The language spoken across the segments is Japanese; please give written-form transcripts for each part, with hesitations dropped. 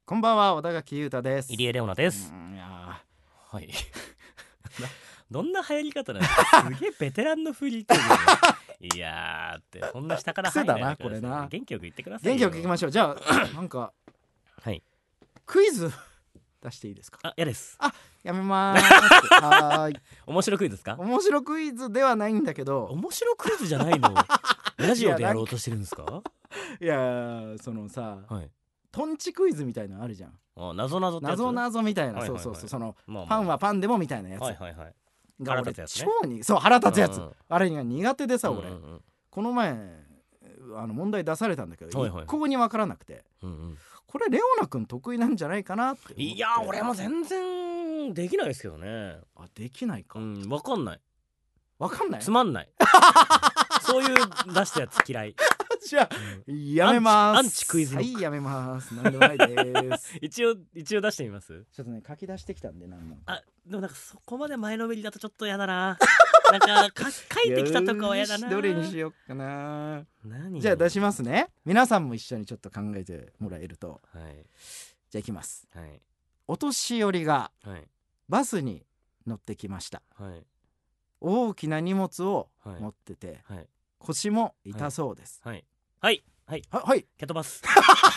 こんばんは、小田垣裕太です。 入江レオナです。 いやはいどんな流行り方なんですか。すげえベテランの振りっていやーってそんな下から入らないでください。 癖だなこれな。 元気よく言ってくださいよ。 元気よくいきましょう。じゃあなんかはいクイズ出していいですか。 嫌です。 やめまーすはーい。 面白クイズですか。 面白クイズではないんだけど、 面白クイズじゃないのラジオでやろうとしてるんですか。 いやそのさ、 はいトンチクイズみたいなのあるじゃん。 謎々ってやつ。 謎みたいな、 はいはいはいそうその、 まあまあパンはパンでもみたいなやつはいはいはいが俺腹立つやつね超にそう腹立つやつ、 うんうんあれが苦手でさ、俺、 うんうんこの前問題出されたんだけど、 はいはい一向に分からなくて、 うんうんこれレオナ君得意なんじゃないかなって思って。 いや俺も全然できないですけどね。 できないか、 分かんない。 分かんない。 つまんないそういう出したやつ嫌い。 じゃあやめます。 アンチクイズノック。 はい、やめます。なんでもないです一応出してみます。 ちょっとね、書き出してきたんで、なんもでもなんかそこまで前のめりだとちょっと嫌だななんか書いてきたとかは嫌だな。 どれにしようかな。 何じゃあ出しますね。皆さんも一緒にちょっと考えてもらえると。 はいじゃあいきます。 はいお年寄りがはいバスに乗ってきました。 はい大きな荷物をはい持ってて、 はい腰も痛そうです。 はいはいはいはい蹴飛ばす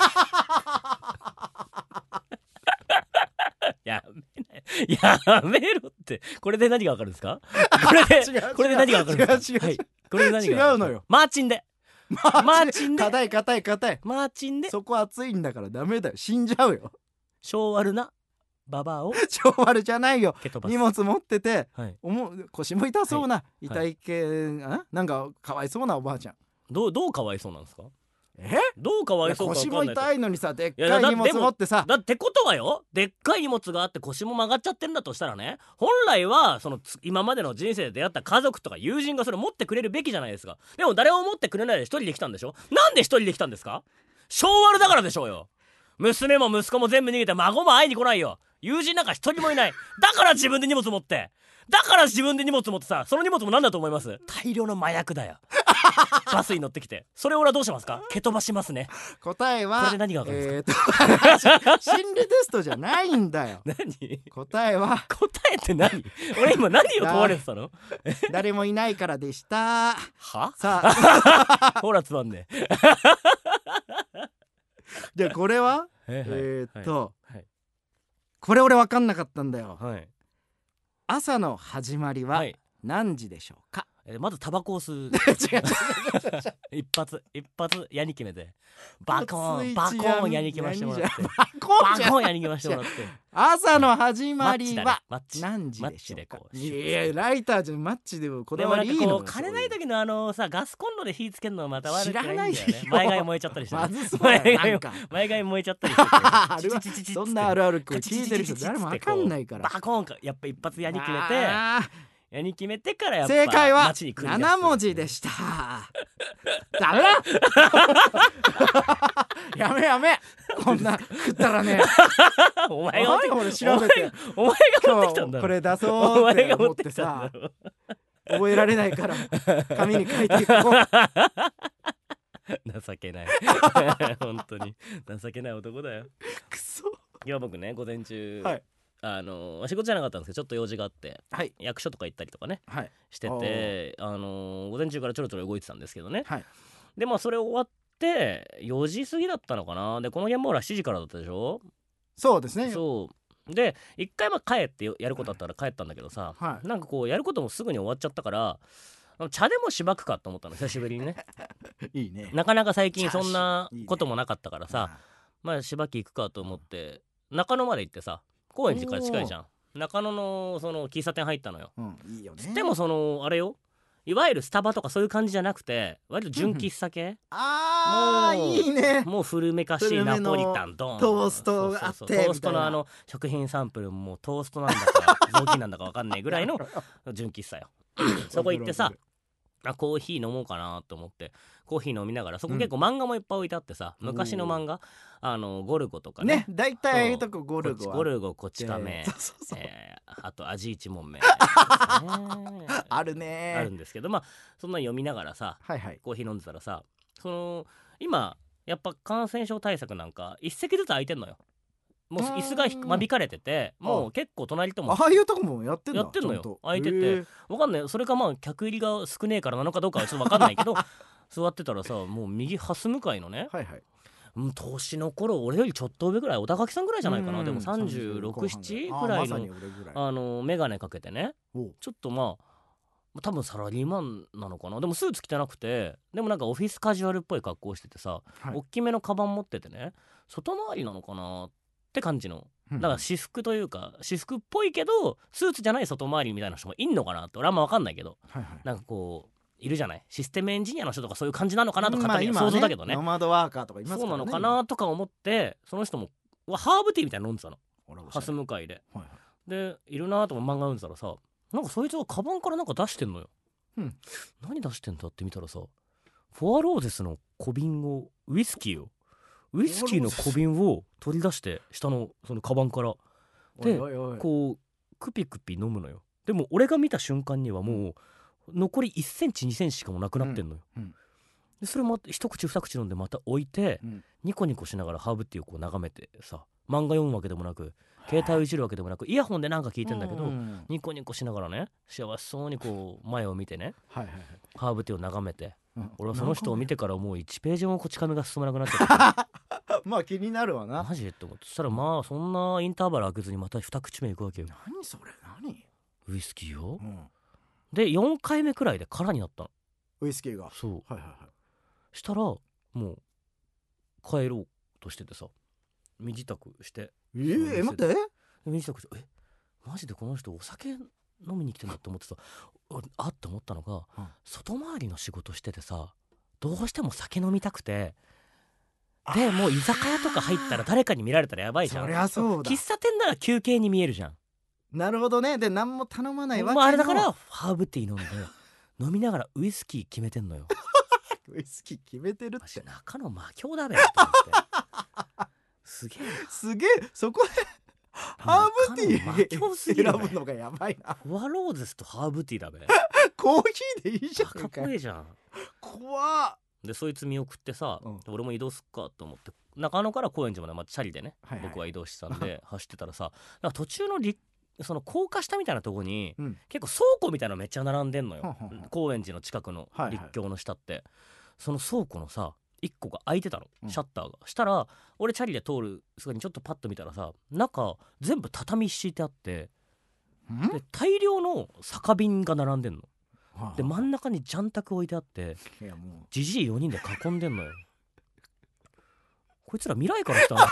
やめろって。これで何がわかるんですか。これで何がわかるんですか。 違うこれで何が違うのよ。 マーチンでマーチンで硬いマーチンでそこ熱いんだからダメだよ、死んじゃうよ。 小悪なババアを超悪じゃないよ。 蹴飛ばす。 荷物持ってて、 はい腰も痛そうな、 い痛い系、なんかかわいそうなおばあちゃん。 どうかわいそうなんですか。 えどうかわいそうか腰も分かんない。 痛いのにさ、でっかい荷物持ってさ。 だってことはよ、でっかい荷物があって腰も曲がっちゃってるんだとしたらね、本来はその今までの人生で出会った家族とか友人がそれ持ってくれるべきじゃないですか。でも誰も持ってくれないで一人で来たんでしょ。なんで一人で来たんですか。性悪だからでしょうよ。娘も息子も全部逃げて孫も会いに来ないよ。友人なんか一人もいない。だから自分で荷物持って。だから自分で荷物持ってさ、その荷物も何だと思います。大量の麻薬だよバスに乗ってきて、それを俺はどうしますか。蹴飛ばしますね。 答えはこれで何が分かるんですか。 心理テストじゃないんだよ。 何答えは答えって何。俺今何を問われてたの。 誰もいないからでした。 はさあほらつまんねえじゃあこれははいこれ俺分かんなかったんだよ。 はい朝の始まりははい何時でしょうか。 まずタバコを吸う違う一発矢に決めてバコーン矢に決ましてもらって、 バコン矢に決ましてもらって、 朝の始まりはマッチ何時でしょうか。 マッチでこういやライターじゃマッチでもこでだわりいいのよ。 もなんかこう枯れない時のさガスコンロで火つけるのはまた悪くないんだよね。 知らないよ前髪燃えちゃったりして、 まずそうだよなんか前髪燃えちゃったりしてあるわそんなあるある聞いてる人誰も分かんないから。 バコーンかやっぱ一発矢に決めてからやっぱ正解は街に繰り出す 7文字でした。ダメだやめこんな食ったらねお前が俺調べてお前が持ってきたんだろ。 これ出そうって思ってたさ覚えられないから紙に書いていこう情けない本当に情けない男だよ。 くそ。 いや僕ね午前中、 はい仕事じゃなかったんですけどちょっと用事があって、 はい、 役所とか行ったりとかね、 はい、 してて午前中からちょろちょろ動いてたんですけどね、 はい、 でそれ終わって4時過ぎだったのかな。でこの現場ほら7時からだったでしょ。 そうですね。 そうで一回帰ってやることあったら帰ったんだけどさ、 はい、 なんかこうやることもすぐに終わっちゃったから茶でもしばくかと思ったの久しぶりにねいいね。 なかなか最近そんなこともなかったからさ、しばき行くかと思って中野まで行ってさ、高円寺から近いじゃん。中野のその喫茶店入ったのよ。 いいよね。 でもそのあれよ、いわゆるスタバとかそういう感じじゃなくて割と純喫茶系いいね。 もう古めかしいナポリタンドントーストがあってトーストの食品サンプルもうトーストなんだか雑巾なんだか分かんないぐらいの純喫茶よそこ行ってさコーヒー飲もうかなと思ってコーヒー飲みながら、そこ結構漫画もいっぱい置いてあってさ、昔の漫画ゴルゴとかね、 だいたいああいうとこゴルゴこち亀、あと味一問目あるね。 あるんですけど、そんな読みながらさ、コーヒー飲んでたらさ、今やっぱ感染症対策なんか一席ずつ空いてんのよ。 もう椅子が間引かれてて、もう結構隣ともああいうとこもやってんだ。 やってんのよちゃんと空いててへーわかんない、それかまあ客入りが少ねえからなのかどうかはちょっとわかんないけど座ってたらさ、もう右ハス向かいのね、 はいはい。 年の頃俺よりちょっと上ぐらい、小田垣さんぐらいじゃないかな、でも36、7ぐらいまさにの俺ぐらい。 眼鏡かけてね、 おちょっとまあ多分サラリーマンなのかな、でもスーツ着てなくて、でもなんかオフィスカジュアルっぽい格好しててさ、 はい大きめのカバン持っててね、外回りなのかなって感じの、だから私服というか私服っぽいけどスーツじゃない外回りみたいな人もいんのかなって俺はあんま分かんないけど、 はいはい。 なんかこういるじゃない、システムエンジニアの人とかそういう感じなのかなとか勝手にまあ想像だけどね、 ノマドワーカーとかいますからね。 そうなのかなとか思って、その人もハーブティーみたいなの飲んでたの、 今。 ハス向かいで、 はいはい。 でいるなとか漫画読んでたらさ、なんかそいつがカバンからなんか出してんのよ、何出してんだって見たらさ、フォアローゼスの小瓶をウイスキーの小瓶を取り出して下のそのカバンからでおいおいおいこうクピクピ飲むのよ。でも俺が見た瞬間にはもう残り1センチ2センチしかもなくなってんのよ、でそれも一口二口飲んでまた置いて、ニコニコしながらハーブティーをこう眺めてさ、漫画読むわけでもなく携帯をいじるわけでもなくイヤホンでなんか聞いてんだけど、ニコニコしながらね幸せそうにこう前を見てね、 はいはいはい。 ハーブティーを眺めて、 うん俺はその人を見てからもう1ページもこち亀が進まなくなっちゃってまあ気になるわな。 マジって思って、そしたらまあそんなインターバル開けずにまた2口目いくわけよ、 何それ何？ ウイスキーよ、 うん。 で4回目くらいで空になったの。 ウイスキーが。 そうはいはいはい。 したらもう帰ろうとしててさ、身支度して待って。 身支度してマジでこの人お酒飲みに来てんだって思ってさ、あって思ったのが、外回りの仕事しててさ、どうしても酒飲みたくて、でもう居酒屋とか入ったら誰かに見られたらやばいじゃん。 そりゃそうだ。 喫茶店なら休憩に見えるじゃん。 なるほどね。で何も頼まないわけの。 あれだからハーブティー飲んで飲みながらウイスキー決めてんのよ。 ウイスキー決めてるって。 中の魔境だべと思ってすげえすげえそこでハーブティー選ぶのがやばいな。 フォアローゼスとハーブティーだべコーヒーでいいじゃん。 かっこいいじゃん。 怖っ。 でそいつ見送ってさ、俺も移動すっかと思って中野から高円寺までチャリでね、僕は移動してたんで走ってたらさ、なんか途中のその高架下みたいなとこに、結構倉庫みたいなのめっちゃ並んでんのよ、高円寺の近くの陸橋の下って、その倉庫のさ1個が開いてたの、シャッターが。したら俺チャリで通るすぐにちょっとパッと見たらさ、中全部畳敷いてあって、で大量の酒瓶が並んでんの、で真ん中にジャンタク置いてあって、じじい4人で囲んでんのよこいつら未来から来たの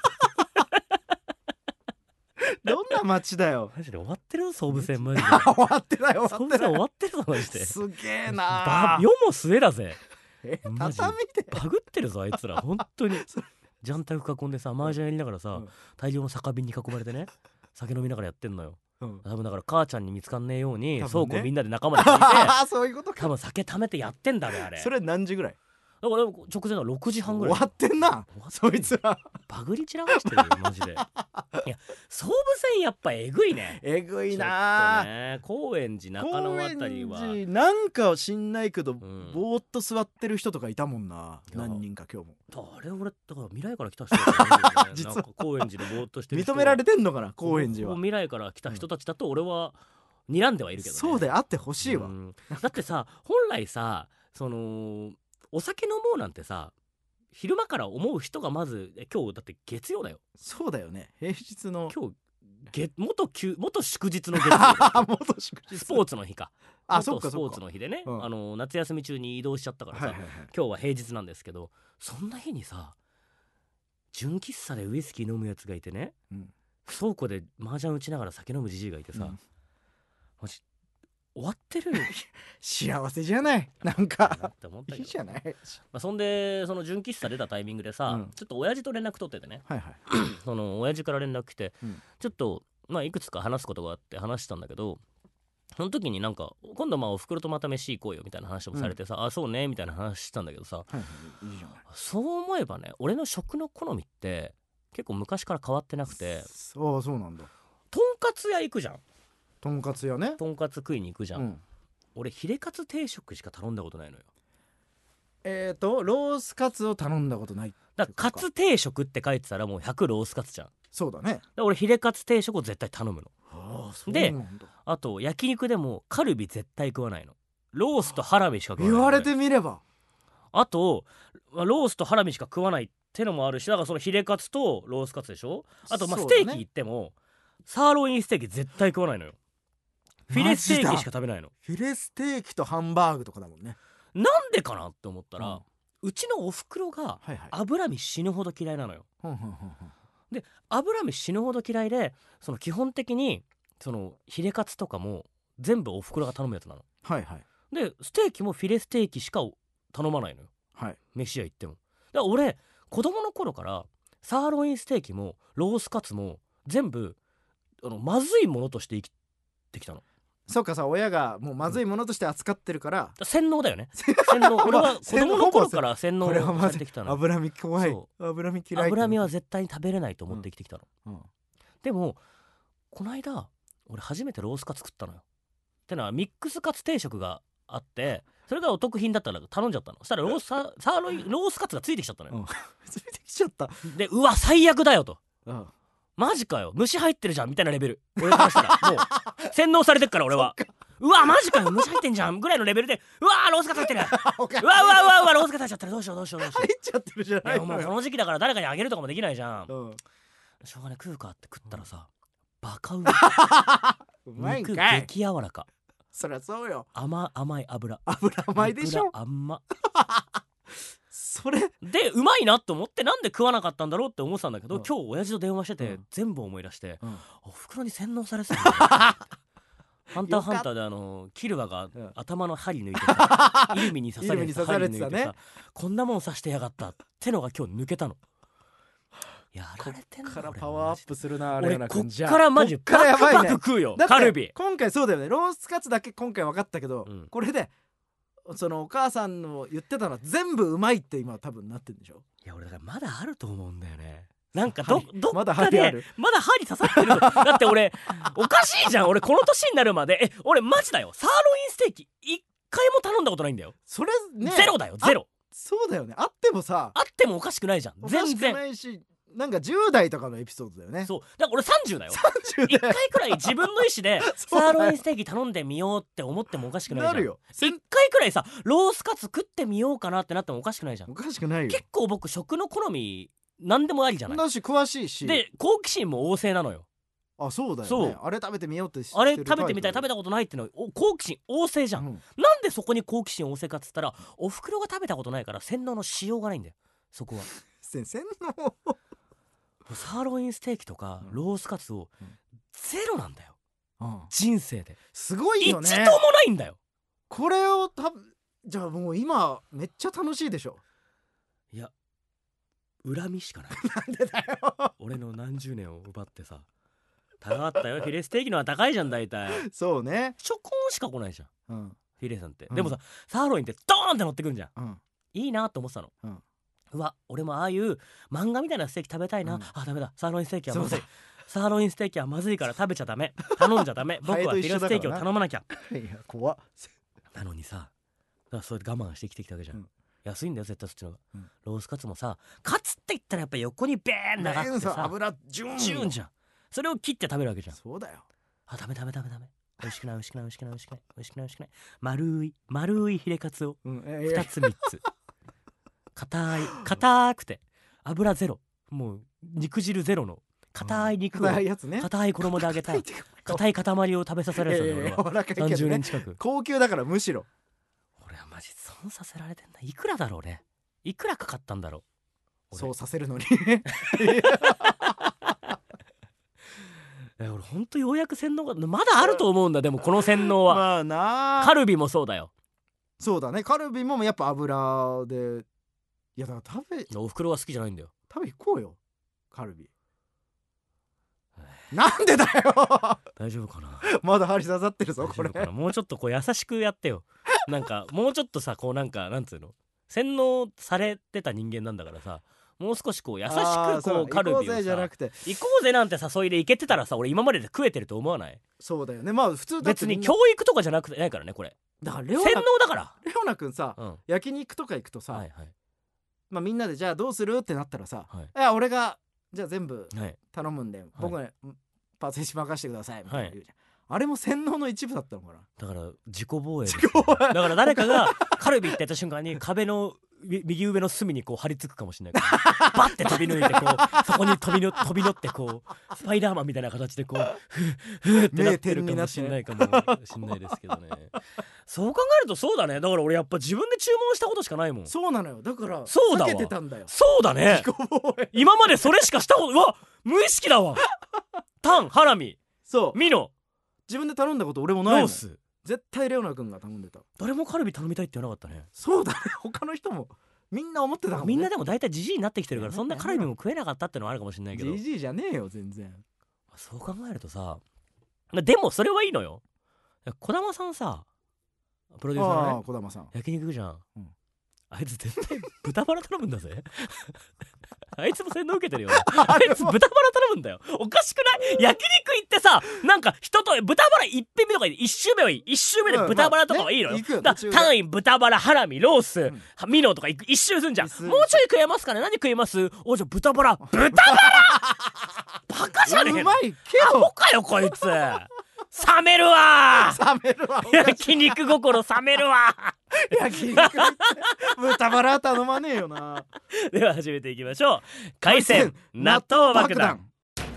どんな街だよ。 マジで終わってるぞ総武線マジで終わってない終わってない。 終わってるぞマジで。 すげえな。 世も末だぜ。マジ畳でバグってるぞあいつら本当に。ジャンタク囲んでさ麻雀やりながらさ、大量の酒瓶に囲まれてね酒飲みながらやってんのよ。多分だから母ちゃんに見つかんねえように倉庫みんなで仲間で聞いてそういうことか。 多分酒貯めてやってんだべあれ。 それ何時ぐらい？ だから直前の6時半ぐらい。 終わってんなそいつら。 バグり散らかしてるよマジで。いや総武線やっぱえぐいね。 えぐいなね。高円寺中野あたりはなんか知んないけど、ぼーっと座ってる人とかいたもんな。何人か今日も。 あれ俺だから未来から来た人だと思うんだよね実はなんか高円寺でぼーっとしてる人認められてんのかな高円寺は。 未来から来た人たちだと俺は睨んではいるけどね。 そうであってほしいわ。 だってさ本来さそのお酒飲もうなんてさ昼間から思う人がまず今日だって月曜だよ。 そうだよね平日の今日元祝日の月曜元祝日スポーツの日か。 そっかスポーツの日でね、夏休み中に移動しちゃったからさ、今日は平日なんですけど、そんな日にさ純喫茶でウイスキー飲むやつがいてね、倉庫で麻雀打ちながら酒飲むじじいがいてさ、マジ終わってる幸せじゃないなんかいいじゃない。 そんでその純喫茶出たタイミングでさ、ちょっと親父と連絡取っててね、その親父から連絡来て、ちょっといくつか話すことがあって話したんだけど、その時になんか今度おふくろとまた飯行こうよみたいな話もされてさ、あそうねみたいな話したんだけどさ、そう思えばね俺の食の好みって結構昔から変わってなくて。 そうなんだ。 とんかつ屋行くじゃん。 とんかつ屋ね。 とんかつ食いに行くじゃん、俺ヒレカツ定食しか頼んだことないのよ。 ロースカツを頼んだことない。 だからカツ定食って書いてたらもう100ロースカツじゃん。 そうだね。 で俺ヒレカツ定食を絶対頼むの。 ああ、そうでなんだ。 あと焼肉でもカルビ絶対食わないの。ロースとハラミしか食わないの。 言われてみれば。 あとロースとハラミしか食わないってのもあるし、だからそのヒレカツとロースカツでしょ。あとまあそうだねステーキ行ってもサーロインステーキ絶対食わないのよ。フィレステーキしか食べないの。 フィレステーキとハンバーグとかだもんね。 なんでかなって思ったら、うちのおふくろがはいはい。 脂身死ぬほど嫌いなのよ。 ほんほんほんほん。 で脂身死ぬほど嫌いで、その基本的にそのヒレカツとかも全部おふくろが頼むやつなの。 はいはいでステーキもフィレステーキしか頼まないのよ、 はい。 飯屋行っても。だから俺子供の頃からサーロインステーキもロースカツも全部まずいものとして生きてきたの。 そうかさ、親がもうまずいものとして扱ってるから洗脳だよね。洗脳。俺は子供の頃から洗脳これはまずされてきたの。 脂身怖い。 そ脂身嫌い。 脂身は絶対に食べれないと思って生きてきたの、 うんでもこの間俺初めてロースカツ食ったのよ。ってのはミックスカツ定食があって、それがお得品だったら頼んじゃったの。そしたらサーロインロースカツがついてきちゃったのよ、 ついてきちゃった。 でうわ最悪だよと、 うんマジかよ虫入ってるじゃんみたいなレベル。俺からしたらもう洗脳されてっから俺はうわマジかよ虫入ってんじゃんぐらいのレベうわロースカツ入ってるうわロースカツ入っちゃったらどうしよう入っちゃってるじゃないのよ。 もうこの時期だから誰かにあげるとかもできないじゃん、 うんしょうがない食うかって食ったらさ、バカううまいん肉かい。 激柔らか、 そりゃそうよ。 甘い油甘いでしょ。 油甘それでうまいなと思ってなんで食わなかったんだろうって思ってたんだけど、 うん今日親父と電話してて、全部思い出して、お袋に洗脳されてたんだよハンターハンターでキルアが頭の針抜いてさ、イルミに刺されてさ、針抜いてさ、こんなもん刺してやがったってのが今日抜けたの。やられてんだから俺パワーアップするな。 俺レオナこっ君じゃあからマジこっからやばいねバクバク食うよだってカルビ。 今回そうだよね。ロースカツだけ今回分かったけど、 うんこれでそのお母さんの言ってたのは全部うまいって今多分なってるんでしょ。 いや俺だからまだあると思うんだよね。なんか針どまだっかで針あるまだ針刺さってるとだって俺おかしいじゃん。俺この年になるまで俺マジだよ、サーロインステーキ一回も頼んだことないんだよ。 それねゼロだよゼロ。 そうだよね。あってもさあってもおかしくないじゃんおかしく全然。 ないし、なんか10代とかのエピソードだよね。 そうだから俺30だよ 30 一回くらい自分の意思でそうだよサーロインステーキ頼んでみようって思ってもおかしくないじゃん。 なるよ。 一回くらいさロースカツ食ってみようかなってなってもおかしくないじゃん。 おかしくないよ。 結構僕食の好み何でもありじゃない。 だし詳しいし。 で好奇心も旺盛なのよ。 あ、そうだよね。 そうあれ食べてみようってしてるあれ食べてみたいタイプ食べたことないっての好奇心旺盛じゃん、 うんなんでそこに好奇心旺盛かっつったらお袋が食べたことないから洗脳のしようがないんだよそこは。 洗脳サーロインステーキとかうんロースカツをうんゼロなんだようん人生ですごいよね。 一度もないんだよ。 これをじゃあもう今めっちゃ楽しいでしょ。 いや恨みしかないなんでだよ俺の何十年を奪ってさ高かったよフィレステーキのは高いじゃん大体そうね。 ちょこんしか来ないじゃんうんフィレさんって、 うんでもさサーロインってドーンって乗ってくんじゃん。 うんいいなと思ってたの、 うんうわ俺もああいう漫画みたいなステーキ食べたいな、 うんあダメだサーロインステーキはまずいそうだサーロインステーキはまずいから食べちゃダメ頼んじゃダメ僕はフィレステーキを頼まなきゃいや怖っ。 なのにさだからそれで我慢して生きてきたわけじゃん、 うん安いんだよ絶対そっちの方が、 うんロースカツもさカツって言ったらやっぱ横にベーン長くてさ油ジューンジューンじゃん。それを切って食べるわけじゃん。 そうだよ。 あダメ美味しくない美味しくない美味しくない美味しくない美味しくない美味しくない丸いヒレカツをうん 2つ3つ硬くて油ゼロもう肉汁ゼロの硬い肉を硬いやつね。 硬い衣で揚げた硬い塊を食べさせられたの俺は柔らかいけど 30 ね年近く。 高級だからむしろ俺はマジ損させられてんだ。いくらだろうね。いくらかかったんだろう俺。 そうさせるのに俺ほんとようやく洗脳がまだあると思うんだ。でもこの洗脳はまあなあカルビもそうだよ。 そうだね。カルビもやっぱ油で、いやだからお袋は好きじゃないんだよ。 食べ行こうよカルビ。なんでだよ大丈夫かなまだ針刺さってるぞこれ大丈夫かな。もうちょっとこう優しくやってよ。なんかもうちょっとさこうなんかなんつうの洗脳されてた人間なんだからさ、もう少しこう優しくこうカルビをさ行こうぜじゃなくて、 行こうぜなんて誘いで行けてたらさ俺今までで食えてると思わない？ そうだよね。まあ普通だって別に教育とかじゃなくてないからねこれ。 だから洗脳だから。 レオナ君さ、 うん。 焼肉とか行くとさ、 はいはいまあみんなでじゃあどうするってなったらさ、 はい。 いや俺がじゃあ全部はい頼むんで、僕ねパーツに任せてくださいみたいな言うじゃん、 はあれも洗脳の一部だったのかな。 だから自己防衛ですよだから誰かがカルビってやった瞬間に壁の右上の隅にこう張り付くかもしれないからバッて飛び抜いてこうそこに飛び乗ってこうスパイダーマンみたいな形でこうふーってなってるかもしれないかもしれないですけどねそう考えるとそうだね。だから俺やっぱ自分で注文したことしかないもん。 そうなのよ。だからそうだわ避けてたんだよ。 そうだね。 自己防衛。 今までそれしかしたことうわ無意識だわタン、ハラミ、 そうミノ、 自分で頼んだこと俺もないもん。 ロース。 絶対レオナ君が頼んでた。 誰もカルビ頼みたいって言わなかったね。 そうだね。他の人もみんな思ってたかもね。 みんなでも大体ジジイになってきてるからやめそんなカルビも食えなかったってのはあるかもしれないけど、 じじいじゃねえよ全然。 そう考えるとさ、でもそれはいいのよ。児玉さんさ、プロデューサーのね、 児玉さん。 焼肉行くじゃん、 うんあいつ絶対豚バラ頼むんだぜあいつも洗脳受けてるよあいつ豚バラ頼むんだよ。おかしくない？焼肉行ってさ、なんか人と豚バラ1品目とか1周目はいい、1周目で豚バラとかはいいのよ、 行くよだ途中で単位豚バラ、ハラミ、ロース、ミノとか1周すんじゃん。 一周もうちょい食えますかね、何食えます？お、じゃあ豚バラバカじゃねえの。 うまいけアホどかよこいつ冷めるわ冷めるわ。 焼肉心冷めるわ焼肉豚バラ頼まねえよな。 では始めていきましょう。海鮮納豆爆弾。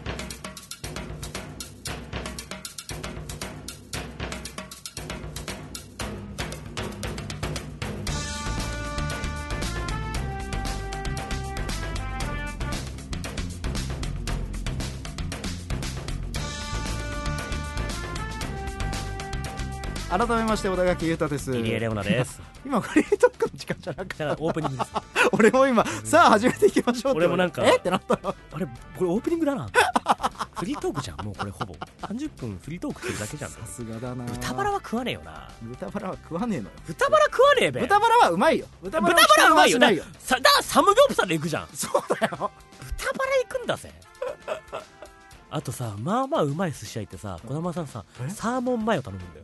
改めまして小田垣裕太です。 入江レオナです今フリートークの時間じゃなくてだからオープニングです俺も今さあ始めていきましょうって俺もなんかってなったの。 あれこれオープニングだなフリートークじゃん。もうこれほぼ30分フリートークするだけじゃん。 さすがだな。 豚バラは食わねえよな。 豚バラは食わねえのよ。 豚バラ食わねえべ。 豚バラはうまいよ。豚バラはうまいよ。 ないよ。 だサムギョプサル行くじゃん。 そうだよ。 豚バラ行くんだぜあとさ、まあまあうまい寿司屋行ってさ、児玉さんさサーモンマヨ頼むんだよ。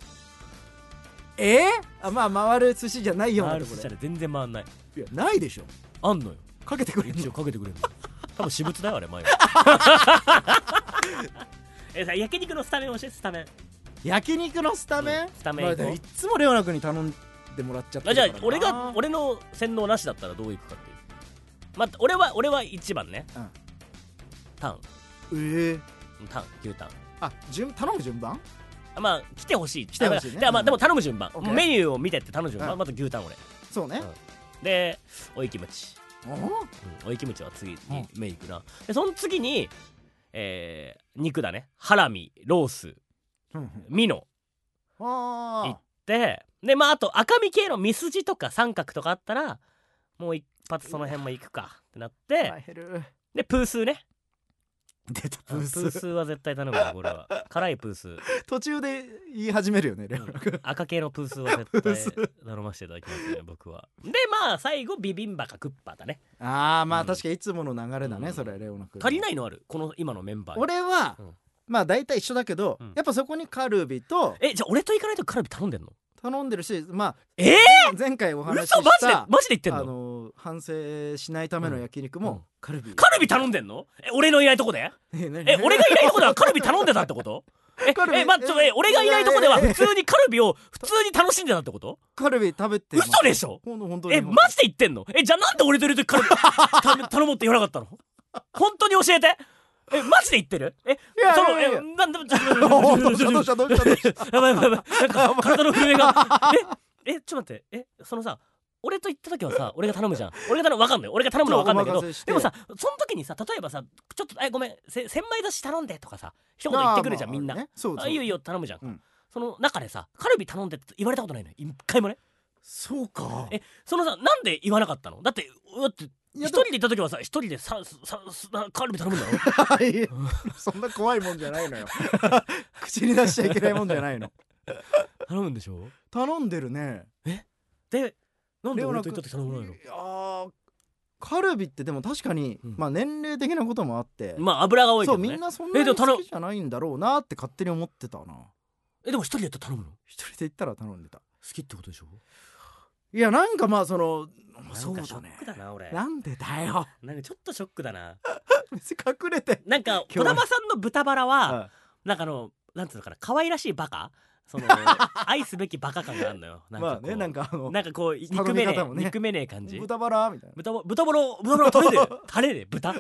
あ、まあ回る寿司じゃないよ。 回る寿司屋で全然回んない。 いやないでしょ。 あんのよ。 かけてくれる一応の。 かけてくれるの多分私物だよあれマヨさ焼肉のスタメン教えて。スタメン焼肉のスタメン、 スタメン行こう。 まあいっつもレオナ君に頼んでもらっちゃってるじゃあからな。 俺の洗脳なしだったらどういくかっていう。まあ俺は1番ね、 うんタン牛タンあ、頼む順番。 まあ来てほしい。 来てほしいねまあでも頼む順番、 オッケーメニューを見てって頼む順番、 うんまず牛タン俺そうね。 で追いキムチ、 お追いキムチは次にメインいくな。でその次に肉だね。ハラミ、ロース、ミノいっあて、でまああと赤身系のミスジとか三角とかあったらもう一発その辺もいくかってなってあ減る。 でプースーね。 出たプープース。 スーは絶対頼むよこれは。辛いプースー、 途中で言い始めるよねレオナ君。 赤系のプースーは絶対頼ませていただきますね僕は。でまあ最後ビビンバかクッパだね。 ああまあ確かにいつもの流れだね、 うんそれレオナ君。 足りないのあるこの今のメンバーに。 俺は、 うんまあ大体一緒だけど、 うんやっぱそこにカルビとじゃあ俺と行かないとカルビ頼んでんの？ 頼んでるし、まあ前回お話し嘘したマジで言ってんの？ 反省しないための焼肉うんもカルビ。 カルビ頼んでんの？俺のいないとこで？俺がいないとこではカルビ頼んでたってこと？俺がいないとこでは普通にカルビを普通に楽しんでたってこと？ カルビ食べて。 嘘でしょ？ 本当にマジで言ってんの？じゃあなんで俺といる時カルビ頼もうって言わなかったの？本当に教えて。マジで言ってる？なんでどうしたやばいなんか体の震えがちょっと待って、そのさ俺と行った時はさ俺が頼むじゃん。俺が頼む分かんない。俺が頼むのは分かんないけど、でもさその時にさ例えばさちょっとごめん千枚出し頼んでとかさ一言言ってくるじゃんみんな。いいよいいよ頼むじゃん。その中でさカルビ頼んでって言われたことないのよ一回もね。 そうか。 そのさなんで言わなかったの？だって一人で行った時はさ一人でカルビ頼むんだろそんな怖いもんじゃないのよ口に出しちゃいけないもんじゃないの。 頼むんでしょ？ 頼んでるね。 でなんで俺と行った時頼まないの？ いやカルビってでも確かに、まあ年齢的なこともあってまあ油が多いけどね。 そうみんなそんなに好きじゃないんだろうなって勝手に思ってたな。 でも一人で行ったら頼むの？ 一人で行ったら頼んでた。 好きってことでしょ？ いやなんかまあそうだね。 ショックだな俺。 なんでだよ。 なんかちょっとショックだな。 別に隠れてなんか児玉さんの豚バラはなんかなんつうのかな、可愛らしいバカ、その愛すべきバカ感があるのよ。なんかまあね、なんかこう憎めねえ、憎めねえ感じ。 豚バラみたいな。 豚バラタレで豚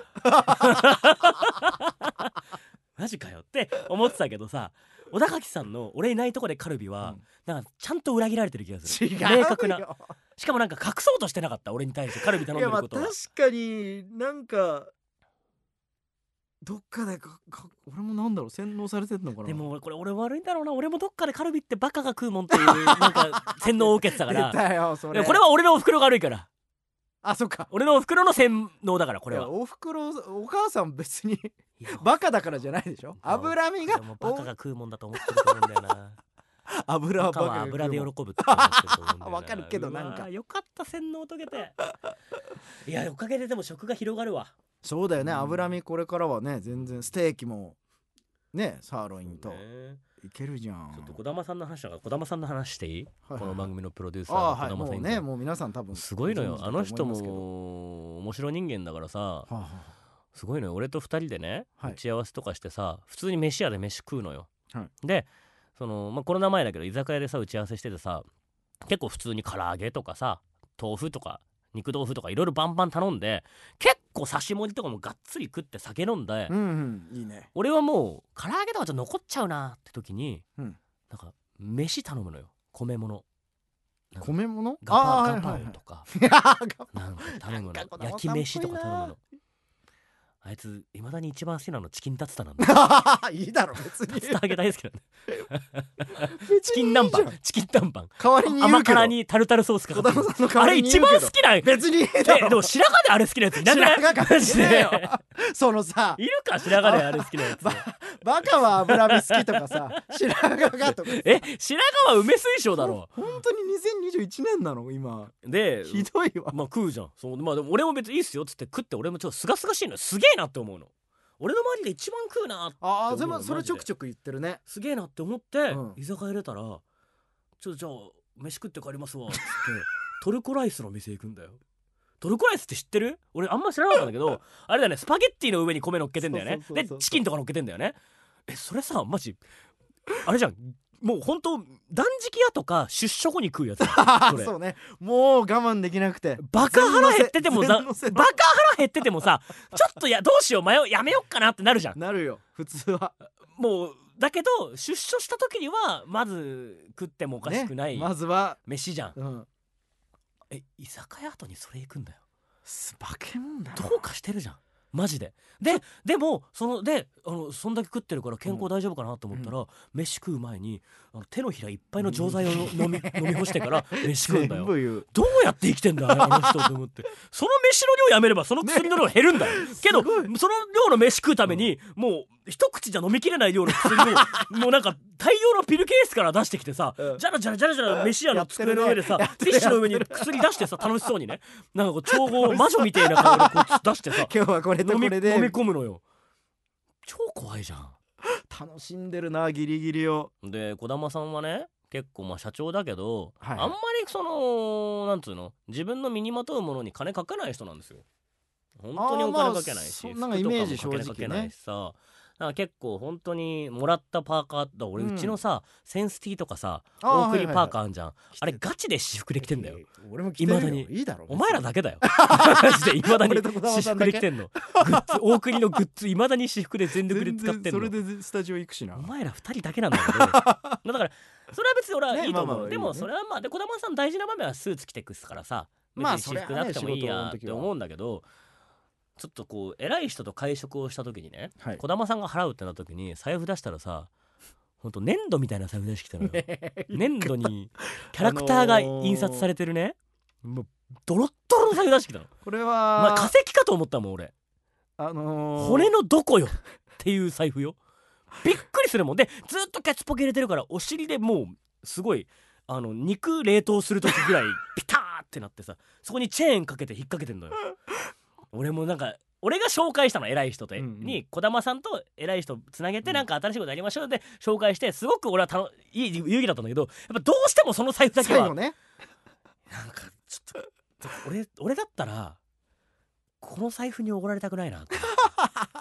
マジかよって思ってたけどさ、小田垣さんの俺いないとこでカルビは、なんかちゃんと裏切られてる気がする。 違う明確な。しかもなんか隠そうとしてなかった、俺に対してカルビ頼んでることは。 いやまあ確かになんかどっかで俺もなんだろう、洗脳されてんのかな。 でもこれ俺悪いんだろうな、俺もどっかでカルビってバカが食うもんっていうなんか洗脳を受けてたから出たよそれ。 これは俺のお袋が悪いから。 あ、そっか、 俺のお袋の洗脳だからこれは。 お袋お母さん別にバカだからじゃないでしょ。脂身がバカが食うもんだと思ってると思うんだよな。 油はバカが油で喜ぶって思ってると思うんだよな。 わかるけどなんかよかった洗脳解けていやおかげででも食が広がるわ。 そうだよね、脂身これからはね全然ステーキもねサーロインといけるじゃん。 ちょっと児玉さんの話だから児玉さんの話していい、 はいはい、 この番組のプロデューサーの児玉さん、 もうね、もう皆さん多分すごいのよ。あの人も面白人間だからさ、 はあはあ、 すごいのよ。俺と2人でね、 はい、 打ち合わせとかしてさ、普通に飯屋で飯食うのよ、 はい、 でその、コロナ前だけど居酒屋でさ打ち合わせしててさ、結構普通に唐揚げとかさ豆腐とか肉豆腐とかいろいろバンバン頼んで、結構刺し盛りとかもがっつり食って酒飲んで、 いいね。 俺はもう唐揚げとかちょっと残っちゃうなって時に、なんか飯頼むのよ。米物ガパオとかなんか頼むの。焼き飯とか頼むの。あいついまだに一番好きなのチキンタツタなんだいいだろ別に。 タツタ揚げ大好きなんだチキン南蛮代わりに言うけど甘辛にタルタルソースかかってる。あれ一番好きな別にいいだろ。 でも白髪であれ好きなやついなくない？ 白髪かしねえよそのさいるか白髪であれ好きなやつバカは脂身好きとかさ白髪がとか白髪は梅水晶だろ。 本当に2021年なの今でひどいわ。 食うじゃん。そうでも俺も別にいいっすよっつって食って、俺もちょっとすがすがしいのすげえなって思うの。俺の周りで一番食うなって思う。 でもそれちょくちょく言ってるね。 すげえなって思って、居酒屋入れたらじゃあ飯食って帰りますわっつってトルコライスの店行くんだよ。トルコライスって知ってる？俺あんま知らなかったんだけどあれだね、スパゲッティの上に米乗っけてんだよね。でチキンとか乗っけてんだよね。それさマジあれじゃん、もう本当断食屋とか出所後に食うやつそうね、もう我慢できなくてバカ腹減っててもさちょっとどうしようやめよっかなってなるじゃん。 なるよ普通は。 もうだけど出所した時にはまず食ってもおかしくない、 まずは飯じゃん、居酒屋後にそれ行くんだよ。 化け物だよ。 どうかしてるじゃんマジで。でもそんだけ食ってるから健康大丈夫かなと思ったら、飯食う前に手のひらいっぱいの錠剤を飲み干してから飯食うんだよ。どうやって生きてんだあの人と思って。その飯の量やめればその薬の量減るんだよ、けどその量の飯食うために、もう一口じゃ飲みきれない量の薬をもうなんか大量のピルケースから出してきてさ、じゃらじゃら飯屋の机の上でさティッシュの上に薬出してさ、楽しそうにね、なんかこう調合魔女みたいな顔でこう出してさ今日はこれとこれで飲み込むのよ。超怖いじゃん。 楽しんでるなギリギリを。 で児玉さんはね結構社長だけど、 はい、 あんまりなんつうの自分の身にまとうものに金かけない人なんですよ。本当にお金かけないし、 なんかイメージ正直ね、 かけないしさ、なんか結構本当にもらったパーカーだ。俺うちのさ、センスティーとかさ大栗パーカーあんじゃん、あれガチで私服で着てんだよ。 俺も着てるよ。いいだろお前らだけだよマジでいまだに私服で着てんの。大栗のグッズいまだに私服で全力で使ってんの。 それでスタジオ行くしな。 お前ら2人だけなんだけどだからそれは別に俺はいいと思う、でもそれはで児玉さん大事な場面はスーツ着てくすからさ、別に私服なくてもいいやって思うんだけど、ちょっとこう偉い人と会食をした時にね、児玉さんが払うってなった時に財布出したらさ、ほんと粘土みたいな財布出してきたのよ粘土にキャラクターが印刷されてるね、もうドロッドロの財布出してきたの。 これは化石かと思ったもん俺。骨のどこよっていう財布よ。びっくりするもんで、ずっとキャッチポケ入れてるからお尻でもうすごい肉冷凍する時ぐらいピターってなってさ、そこにチェーンかけて引っ掛けてんのよ俺もなんか俺が紹介したの偉い人に児玉さんと偉い人つなげてなんか新しいことやりましょうで紹介して、すごく俺はいい勇気だったんだけど、やっぱどうしてもその財布だけはなんかちょっと俺だったらこの財布におごられたくないなって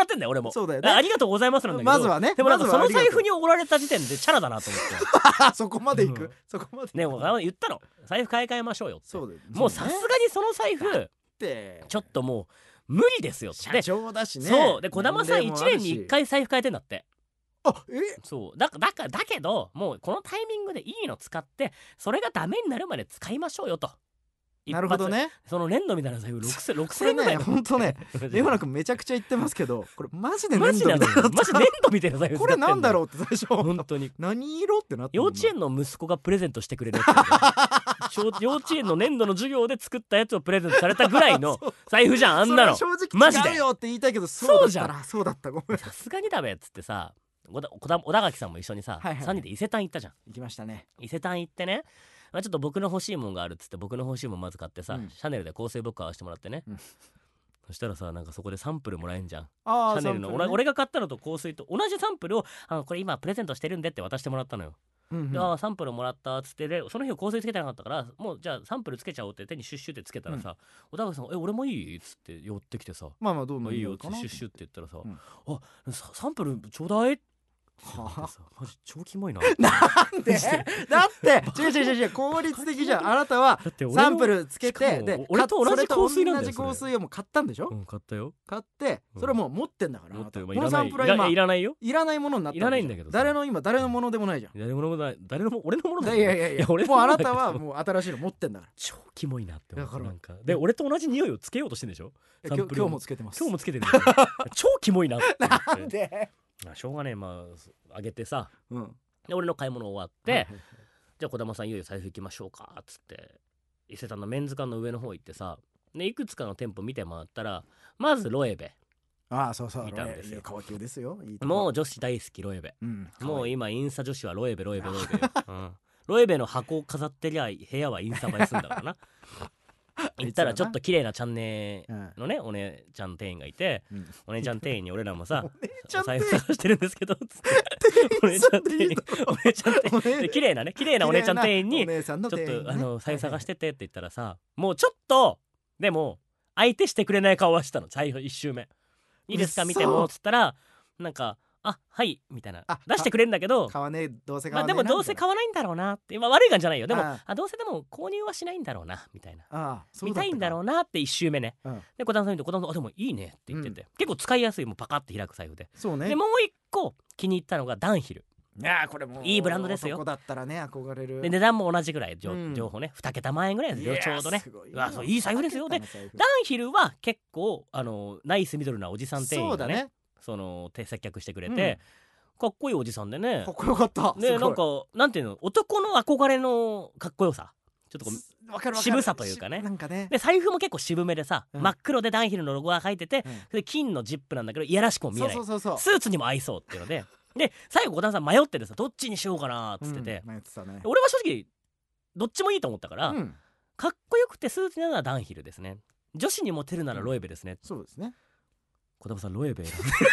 らってんだよ俺も。 そうだよね。 ありがとうございますなんだけど、 まずはね。 でもなんかその財布ににおられた時点でチャラだなと思ってそこまでいく、 うんそこまでね、もう言ったの財布買い替えましょうよって。 そうだよ、 もうさすがにその財布ってちょっともう無理ですよって。 社長だしね。 そうで児玉さん1 年齢もあるし年に1回財布変えてんだって。 あ、 そうだけどもうこのタイミングでいいの使ってそれがダメになるまで使いましょうよと。 なるほどね。 その粘土みたいな財布6000 これね、 円ぐらいのほんとね、レオナ君めちゃくちゃ言ってますけど、これマジでマジなの粘土みたいな。 マジ粘土みたいな財布これなんだろううって最初本当に。 何色ってなって幼稚園の息子がプレゼントしてくれるやつなんだよ幼稚園の粘土の授業で作ったやつをプレゼントされたぐらいの財布じゃんあんなの。 正マジで直違うよって言いたいけど、そうだそうじゃんったらそうだった、ごめん。 さすがにダメっつってさ小田垣さんも一緒にさ、 はいはい 3人で伊勢丹行ったじゃん。 行きましたね。 伊勢丹行ってね、まあ、ちょっと僕の欲しいもんがあるっつって僕の欲しいもんまず買ってさ、 うんシャネルで香水ボック買わしてもらってね、 うんそしたらさなんかそこでサンプルもらえんじゃん。 あシャネルの、俺が買ったのと香水と同じサンプルをこれ今プレゼントしてるんでって渡してもらったのよ。でサンプルもらったっつってでその日香水つけてなかったからもうじゃあサンプルつけちゃおうって手にシュッシュってつけたらさ、小田垣さん俺もいいっつって寄ってきてさまあまあどうもいいよっかなてシュッシュって言ったらさ、 うんサンプルちょうだいってはあ言ってさマジ超キモいななんでだって違う効率的じゃん。あなたはだって俺のサンプルつけしかもてで俺と同じ香水なんだよそれと同じ香水をもう買ったんでしょ。 うん買ったよ。 買ってそれもう持ってんだから。 持ってるこのサンプルは今いらないよ。 いらないものになった。 いらないんだけどさ誰のものでもないじゃん。 誰のものもない誰のも俺のものだいやいやいや俺のもうあなものだけどたはもう新しいの持ってんだから。 超キモいなって思う。 だからなんかで俺と同じ匂いをつけようとしてんでしょ。サンプル今日もつけてます。 今日もつけてるんだよ超キモいなって思ってなんでまあしょうがねえまああげてさうんで俺の買い物終わって、 はいはいはいじゃあ児玉さんいよいよ財布行きましょうかっつって伊勢丹のメンズ館の上の方行ってさでいくつかの店舗見て回ったらまずロエベああそう見たんですよ川級ですよ。いいとこもう女子大好きロエベうんもう今インスタ女子はロエベよ、うん、ロエベの箱を飾ってりゃ部屋はインスタ映えするんだからな行ったらちょっと綺麗なチャンネルのねお姉ちゃん店員がいて、 うんお姉ちゃん店員に俺らもさお姉ちゃんお財店員布探してるんですけどつってお姉ちゃん店員お姉ちゃん店員で綺麗なお姉ちゃん店員にお姉さんのちょっ店員ねと財布探しててって言ったらさもうちょっとでも相手してくれない顔はしたの最初1周目いいですか見てもっつったらなんかあはいみたいなあ出してくれるんだけど買わねえどうせ買まあでわねえなもどうせ買わないんだろうなって今悪い感じじゃないよでもあどうせでも購入はしないんだろうなみたいなあそう見たいんだろううなって1周目ねうんで児玉さんに言うと児玉さんあでもいいねって言ってて、結構使いやすいもうパカって開く財布でそうね。 でもう一個気に入ったのがダンヒルいやこれもういいブランドですよ男だったらね憧れる。 で値段も同じぐらいうん情報ね2桁万円ぐらいですよちょうどねすごいわそういい財布ですよで二桁の財布ダンヒルは結構ナイスミドルなおじさん店員がねそうだね。 その接客してくれて、かっこいいおじさんでねかっこよかった。すごいねなんかなんていうの男の憧れのかっこよさちょっとこうわかる渋さというかねなんかね。 で財布も結構渋めでさ、 うん真っ黒でダンヒルのロゴが入ってて、 うんで金のジップなんだけどいやらしくも見えないそうスーツにも合いそうっていうのでで最後児玉さん迷っててさどっちにしようかなっつってて、 迷ってたね。 俺は正直どっちもいいと思ったから、 うんかっこよくてスーツならダンヒルですね女子にモテるならロエベですね、 そうですね。 児玉さんロエベ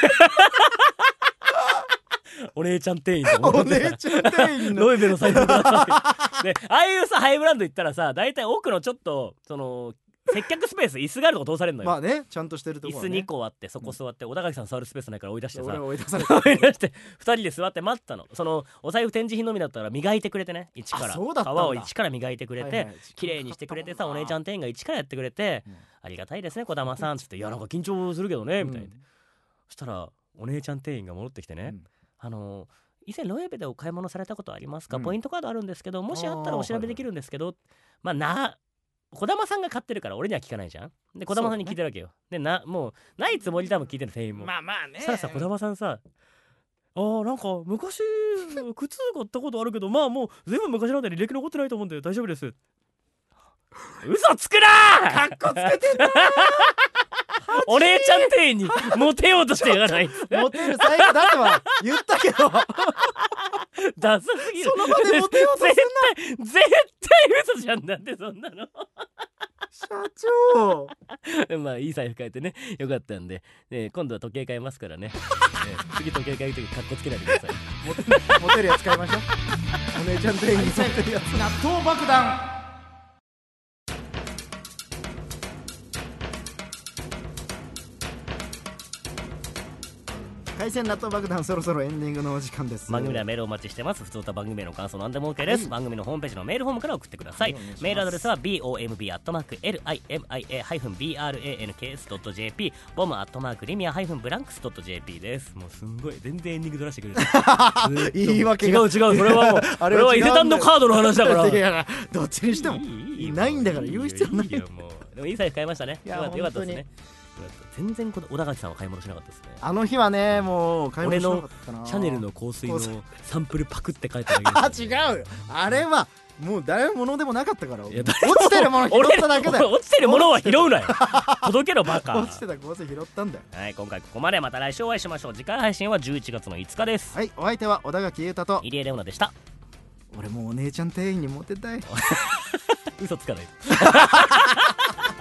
お姉ちゃん店員と思おってた姉ちゃん店員のロエベの財布くださいでああいうさハイブランド行ったらさ大体奥のちょっとその接客スペース椅子があるとこ通されるのよ、 まあねちゃんとしてると椅子こはね。 2個あってそこ座って小田垣さん座るスペースないから追い出してさ俺追い出された。 追い出して2人で座って待ったのそのお財布展示品のみだったら磨いてくれてね一からあそうだったんだ皮を一から磨いてくれて、 はいはい綺麗にしてくれてさお姉ちゃん店員が一からやってくれて、 うんありがたいですね児玉さんっつっていやなんか緊張するけどねみたいな、そしたらお姉ちゃん店員が戻ってきてね、以前ロエベでお買い物されたことありますか、 うんポイントカードあるんですけどもしあったらお調べできるんですけど、まあ児玉さんが買ってるから俺には聞かないじゃんで児玉さんに聞いてるわけよ、でもうないつもり多分聞いてる店員も、 まあまあね。 そしたらさ児玉さんさなんか昔靴買ったことあるけどまあもう全部昔なんで履歴残ってないと思うんで大丈夫です嘘つくなーかっこつけてんな。 お姉ちゃん店員にモテようとしてやがないモテる財布だとは言ったけどダサすぎるその場でモテようとすんな。 絶対嘘じゃんなんでそんなの社長まあいい財布変えてねよかったんで、今度は時計変えますからね、次時計変える時カッコつけないでくださいモテるやつ買いましょう。お姉ちゃん店員にモテるやつ。納豆爆弾。 海鮮納豆爆弾そろそろエンディングのお時間です。 番組ではメールをお待ちしてます。普通と番組への感想なんでも OK です、番組のホームページのメールフォームから送ってください。メールアドレスは bomb@limia-branks.jp bomb@limia-branks.jp です。もうすんごい全然エンディング取らせてくれる言い訳が違うそれはもうこれは伊勢丹のカードの話だからいやどっちにしてもないんだから言う必要ない。 いやもうでもいい財布買いましたね。よかったですね。全然小高木さんは買い物しなかったですね。 あの日はねもう買い物しなかったな。 俺のシャネルの香水のサンプルパクって書いてあげる。 あ違うよあれはもう誰ものでもなかったから。落ちてるもの拾っただけだよ。 落ちてるものは拾うなよ届けろバカ。 落ちてた香水拾ったんだよ。 はい今回ここまで。また来週お会いしましょう。次回配信は11月の5日です。 はいお相手は小田垣裕太と入江レオナでした。 俺もうお姉ちゃん店員にモテたい嘘つかない